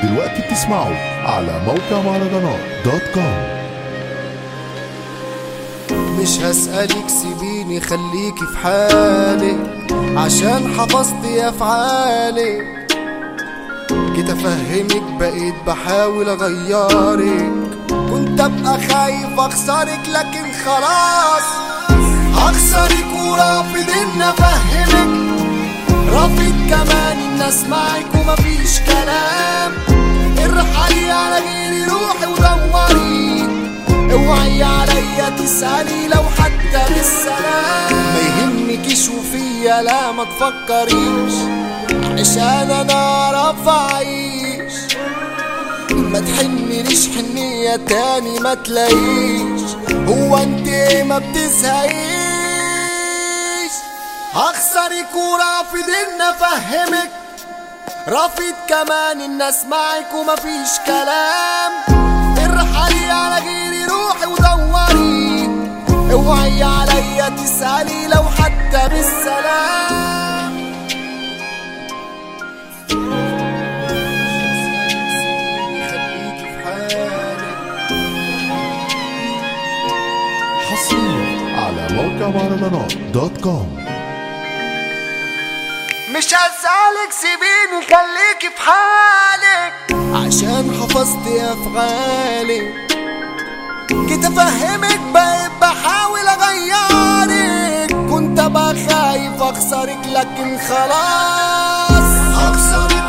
دلوقتي بتسمعوا على موقع مهرجانات دوت كوم. مش هسألك سيبيني خليكي في حالك عشان حفظت افعالك. جيت افهمك بقيت بحاول اغيرك، كنت ابقى خايف اخسرك لكن خلاص هخسرك ورافض ان افهمك. رافض كمان ان اسمعك ومفيش كلام. ارحلي على غيري روحي ودوري، اوعي عليا تسألي لو حتى بالسلام. ما يهمكيش وفيا لا ما تفكريش، عشان انا اعرف اعيش. ما تحنليش حنية تاني ما تلاقيش، هو انت ما بتزهقيش. هخسرك ورافض ان افهمك، رافض كمان ان اسمعك ومفيش كلام. ارحلي على غيري روحي ودوري، اوعي عليا تسألي لو حتى بالسلام. خليكي في حالك. حصريا على موقع مهرجانات دوت كوم. مش هسألك سيبيني خليكي في حالك عشان حفظت افعالك. جيت افهمك بقيت بحاول اغيرك، كنت ابقى خايف اخسرك لكن خلاص هخسرك